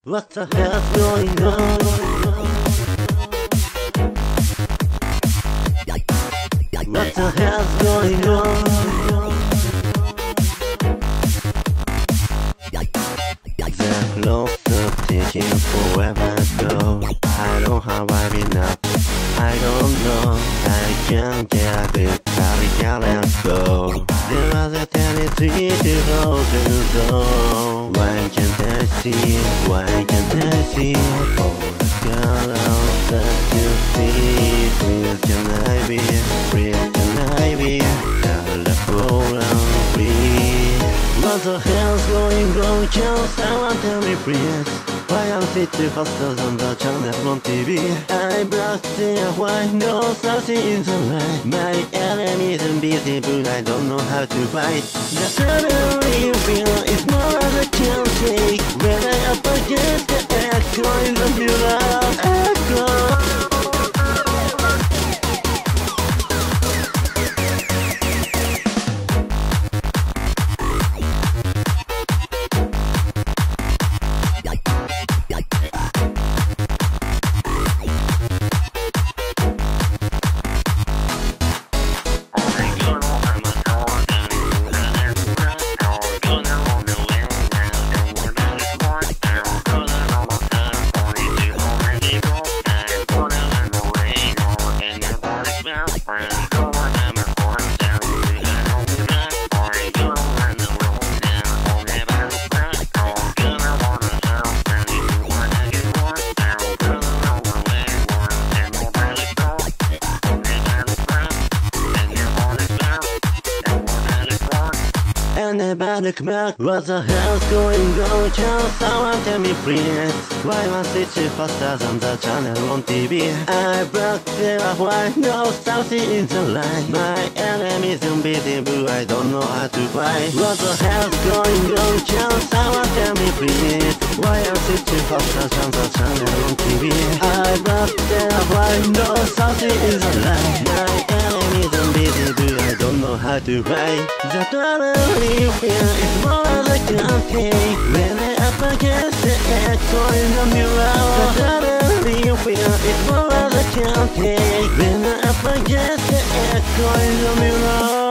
What the hell's going on? What the hell's going on? The clock is ticking forever ago. I don't have enough. I don't know. I can't get it. Let's go. There was a tendency to go to go. Why can't I see? Why can't I see? Oh, God, I'll let you see. Please can I be? Please can I be? Gotta roll on free. What the hell's going on? Can someone tell me please? Why I'm sitting faster than the channel on TV? I blocked their why no something in the light. My enemies invisible, I don't know how to fight. The suddenly feel is more than I can take. When I up against the echo in the mirror, echo. Anybody come back? What the hell's going on? Can someone tell me please? Why must it be faster than the channel on TV? I blocked the why no something in the line. My enemies invisible, I don't know how to fight. What the hell's going on? Can someone tell me please? Why must it be faster than the channel on TV? I blocked the why no something in the line. My enemies invisible, I don't know how to fight. The totally fear is more than I can take. When I up against the echo in the mirror, the totally fear is more than I can take. When I up against the echo in the mirror.